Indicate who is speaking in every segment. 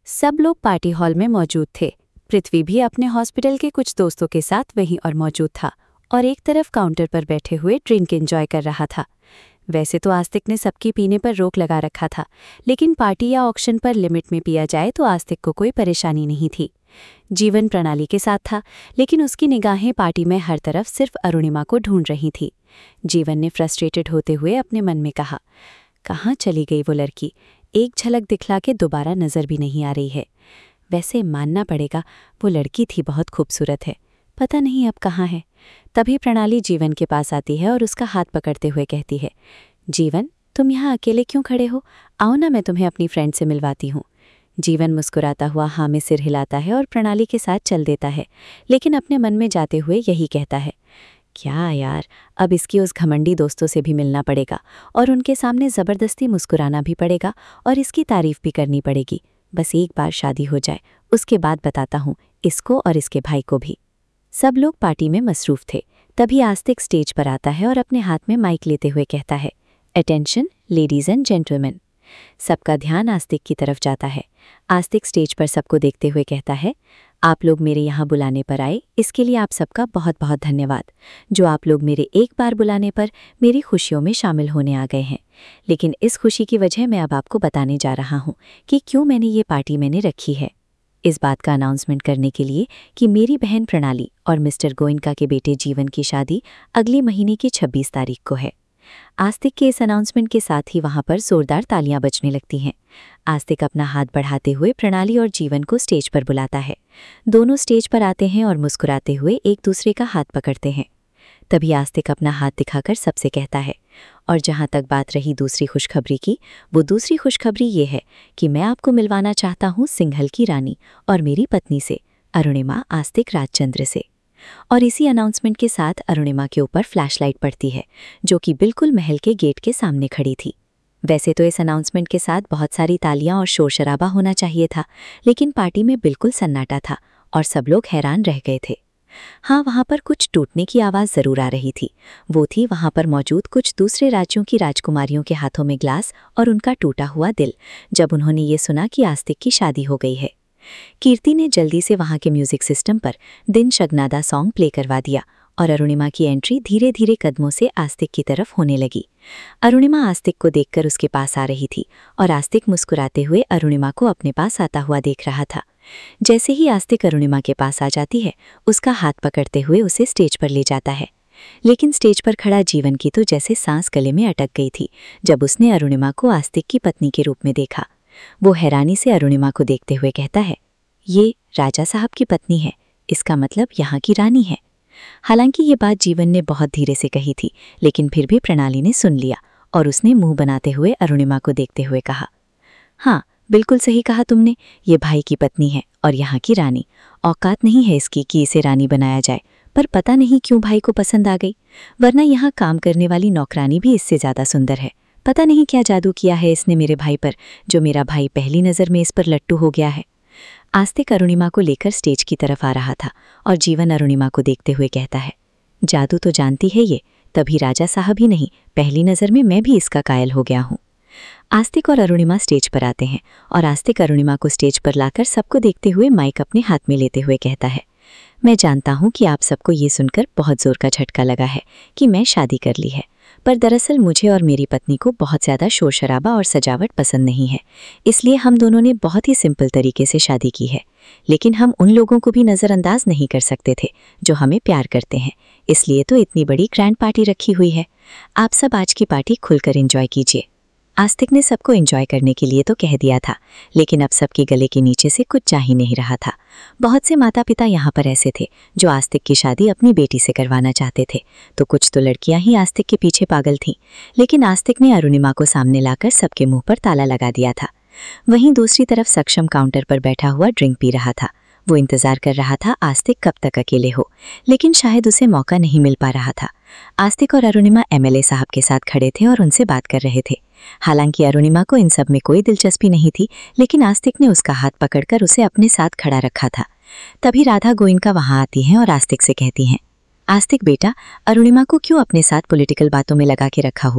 Speaker 1: सब लोग party hall में मौजूद थे। पृथ्वी भी अपने हॉस्पिटल के कुछ दोस्तों के साथ वहीं और मौजूद था और एक तरफ काउंटर पर बैठे हुए ड्रिंक एंजॉय कर रहा था। वैसे तो आस्तिक ने सबकी पीने पर रोक लगा रखा था, लेकिन पार्टी या ऑक्शन पर लिमिट में पिया जाए तो आस्तिक को कोई परेशानी नहीं थी। जीवन प्रणाली के साथ था, लेकिन उसकी निगाहें पार्टी में हर तरफ सिर्फ अरुणिमा को ढूंढ रही थी। जीवन ने फ्रस्ट्रेटेड होते हुए अपने मन में कहा, कहाँ चली गई वो लड़की? एक झलक दिखला के दोबारा नजर भी नहीं आ रही है। वैसे मानना पड़ेगा, वो लड़की थी बहुत खूबसूरत है, पता नहीं अब कहाँ है। तभी प्रणाली जीवन के पास आती है और उसका हाथ पकड़ते हुए कहती है, जीवन, तुम यहाँ अकेले क्यों खड़े हो? आओ ना, मैं तुम्हें अपनी फ्रेंड से मिलवाती हूँ। जीवन मुस्कुराता हुआ हाँ में सिर हिलाता है और प्रणाली के साथ चल देता है, लेकिन अपने मन में जाते हुए यही कहता है, क्या यार, अब इसकी उस घमंडी दोस्तों से भी मिलना पड़ेगा और उनके सामने ज़बरदस्ती मुस्कुराना भी पड़ेगा और इसकी तारीफ भी करनी पड़ेगी। बस एक बार शादी हो जाए, उसके बाद बताता हूँ इसको और इसके भाई को भी। सब लोग पार्टी में मसरूफ थे। तभी आस्तिक स्टेज पर आता है और अपने हाथ में माइक लेते हुए कहता है, अटेंशन लेडीज़ एंड जेंटलमैन। सबका ध्यान आस्तिक की तरफ जाता है। आस्तिक स्टेज पर सबको देखते हुए कहता है, आप लोग मेरे यहाँ बुलाने पर आए, इसके लिए आप सबका बहुत बहुत धन्यवाद। जो आप लोग मेरे एक बार बुलाने पर मेरी खुशियों में शामिल होने आ गए हैं। लेकिन इस खुशी की वजह मैं अब आपको बताने जा रहा हूँ कि क्यों मैंने ये पार्टी मैंने रखी है। इस बात का अनाउंसमेंट करने के लिए कि मेरी बहन प्रणाली और मिस्टर गोयनका के बेटे जीवन की शादी अगले महीने की 26 तारीख को है। आस्तिक के इस अनाउंसमेंट के साथ ही वहां पर जोरदार तालियां बजने लगती हैं। आस्तिक अपना हाथ बढ़ाते हुए प्रणाली और जीवन को स्टेज पर बुलाता है। दोनों स्टेज पर आते हैं और मुस्कुराते हुए एक दूसरे का हाथ पकड़ते हैं। तभी आस्तिक अपना हाथ दिखाकर सबसे कहता है, और जहां तक बात रही दूसरी खुशखबरी की, वो दूसरी खुशखबरी ये है कि मैं आपको मिलवाना चाहता हूँ सिंघल की रानी और मेरी पत्नी से, अरुणिमा आस्तिक राजचंद्र से। और इसी अनाउंसमेंट के साथ अरुणिमा के ऊपर फ्लैशलाइट पड़ती है, जो कि बिल्कुल महल के गेट के सामने खड़ी थी। वैसे तो इस अनाउंसमेंट के साथ बहुत सारी तालियां और शोर शराबा होना चाहिए था, लेकिन पार्टी में बिल्कुल सन्नाटा था और सब लोग हैरान रह गए थे। हाँ, वहाँ पर कुछ टूटने की आवाज़ ज़रूर आ रही थी। वो थी वहाँ पर मौजूद कुछ दूसरे राज्यों की राजकुमारियों के हाथों में ग्लास और उनका टूटा हुआ दिल, जब उन्होंने ये सुना कि आस्तिक की शादी हो गई है। कीर्ति ने जल्दी से वहां के म्यूजिक सिस्टम पर दिन शगनादा सॉन्ग प्ले करवा दिया और अरुणिमा की एंट्री धीरे धीरे कदमों से आस्तिक की तरफ होने लगी। अरुणिमा आस्तिक को देखकर उसके पास आ रही थी और आस्तिक मुस्कुराते हुए अरुणिमा को अपने पास आता हुआ देख रहा था। जैसे ही आस्तिक अरुणिमा के पास आ जाती है, उसका हाथ पकड़ते हुए उसे स्टेज पर ले जाता है। लेकिन स्टेज पर खड़ा जीवन की तो जैसे सांस गले में अटक गई थी जब उसने अरुणिमा को आस्तिक की पत्नी के रूप में देखा। वो हैरानी से अरुणिमा को देखते हुए कहता है, ये राजा साहब की पत्नी है, इसका मतलब यहाँ की रानी है। हालांकि ये बात जीवन ने बहुत धीरे से कही थी, लेकिन फिर भी प्रणाली ने सुन लिया और उसने मुंह बनाते हुए अरुणिमा को देखते हुए कहा, हाँ बिल्कुल सही कहा तुमने, ये भाई की पत्नी है और यहाँ की रानी। औकात नहीं है इसकी कि इसे रानी बनाया जाए, पर पता नहीं क्यों भाई को पसंद आ गई, वरना यहाँ काम करने वाली नौकरानी भी इससे ज़्यादा सुंदर है। पता नहीं क्या जादू किया है इसने मेरे भाई पर, जो मेरा भाई पहली नज़र में इस पर लट्टू हो गया है। आस्तिक अरुणिमा को लेकर स्टेज की तरफ आ रहा था और जीवन अरुणिमा को देखते हुए कहता है, जादू तो जानती है ये, तभी राजा साहब ही नहीं, पहली नज़र में मैं भी इसका कायल हो गया हूँ। आस्तिक और अरुणिमा स्टेज पर आते हैं और आस्तिक अरुणिमा को स्टेज पर लाकर सबको देखते हुए माइक अपने हाथ में लेते हुए कहता है, मैं जानता हूँ कि आप सबको ये सुनकर बहुत जोर का झटका लगा है कि मैं शादी कर ली है, पर दरअसल मुझे और मेरी पत्नी को बहुत ज़्यादा शोर शराबा और सजावट पसंद नहीं है, इसलिए हम दोनों ने बहुत ही सिंपल तरीके से शादी की है। लेकिन हम उन लोगों को भी नज़रअंदाज नहीं कर सकते थे जो हमें प्यार करते हैं, इसलिए तो इतनी बड़ी ग्रैंड पार्टी रखी हुई है। आप सब आज की पार्टी खुलकर एंजॉय कीजिए। आस्तिक ने सबको एंजॉय करने के लिए तो कह दिया था, लेकिन अब सबके गले के नीचे से कुछ जा ही नहीं रहा था। बहुत से माता पिता यहाँ पर ऐसे थे जो आस्तिक की शादी अपनी बेटी से करवाना चाहते थे, तो कुछ तो लड़कियां ही आस्तिक के पीछे पागल थीं। लेकिन आस्तिक ने अरुणिमा को सामने लाकर सबके मुंह पर ताला लगा दिया था। वहीं दूसरी तरफ सक्षम काउंटर पर बैठा हुआ ड्रिंक पी रहा था। वो इंतजार कर रहा था आस्तिक कब तक अकेले हो, लेकिन शायद उसे मौका नहीं मिल पा रहा था। आस्तिक और अरुणिमा एमएलए साहब के साथ खड़े थे और उनसे बात कर रहे थे। हालांकि अरुणिमा को इन सब में कोई दिलचस्पी नहीं थी, लेकिन आस्तिक ने उसका हाथ पकड़कर उसे अपने साथ खड़ा रखा था। तभी राधा गोयनका वहां आती हैं और आस्तिक से कहती हैं, आस्तिक बेटा, अरुणिमा को क्यों अपने साथ पॉलिटिकल बातों में लगा के रखा हुआ है?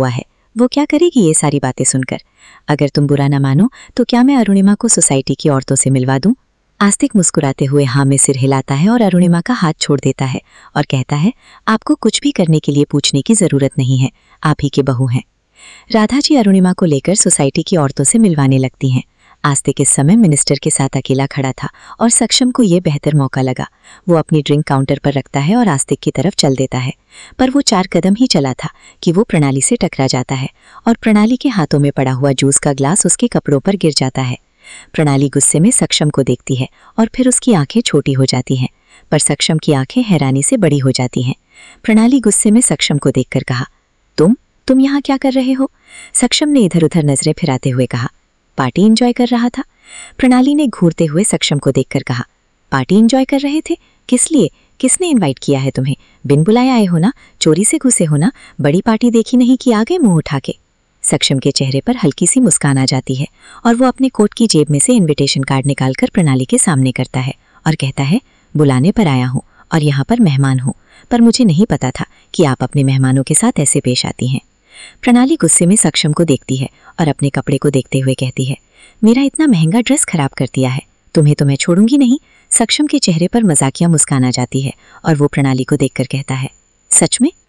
Speaker 1: वो क्या करेगी ये सारी बातें सुनकर? अगर तुम बुरा न मानो तो क्या मैं अरुणिमा को सोसाइटी की औरतों से मिलवा दूं? आस्तिक मुस्कुराते हुए हाँ में सिर हिलाता है और अरुणिमा का हाथ छोड़ देता है और कहता है, आपको कुछ भी करने के लिए पूछने की जरूरत नहीं है, आप ही के बहू हैं। राधा जी अरुणिमा को लेकर सोसाइटी की औरतों से मिलवाने लगती हैं। आस्तिक इस समय मिनिस्टर के साथ अकेला खड़ा था और सक्षम को ये बेहतर मौका लगा। वो अपनी ड्रिंक काउंटर पर रखता है और आस्तिक की तरफ चल देता है, पर वो 4 कदम ही चला था कि वो प्रणाली से टकरा जाता है और प्रणाली के हाथों में पड़ा हुआ जूस का ग्लास उसके कपड़ों पर गिर जाता है। प्रणाली गुस्से में सक्षम को देखती है और फिर उसकी आंखें छोटी हो जाती हैं, पर सक्षम की आंखें हैरानी से बड़ी हो जाती हैं। प्रणाली गुस्से में सक्षम को देखकर कहा, तुम यहाँ क्या कर रहे हो? सक्षम ने इधर उधर नजरें फिराते हुए कहा, पार्टी एंजॉय कर रहा था। प्रणाली ने घूरते हुए सक्षम को देखकर कहा, पार्टी एंजॉय कर रहे थे? किस लिए? किसने इनवाइट किया है तुम्हें? बिन बुलाए आए हो ना? चोरी से घुसे हो ना? बड़ी पार्टी देखी नहीं कि आ गए मुंह उठा के? सक्षम के चेहरे पर हल्की सी मुस्कान आ जाती है और वो अपने कोट की जेब में से इनविटेशन कार्ड निकालकर प्रणाली के सामने करता है और कहता है, बुलाने पर आया हूँ और यहाँ पर मेहमान हूँ, पर मुझे नहीं पता था कि आप अपने मेहमानों के साथ ऐसे पेश आती हैं। प्रणाली गुस्से में सक्षम को देखती है और अपने कपड़े को देखते हुए कहती है, मेरा इतना महंगा ड्रेस खराब कर दिया है, तुम्हें तो मैं छोड़ूंगी नहीं। सक्षम के चेहरे पर मजाकिया मुस्कान आ जाती है और वो प्रणाली को देखकर कहता है, सच में?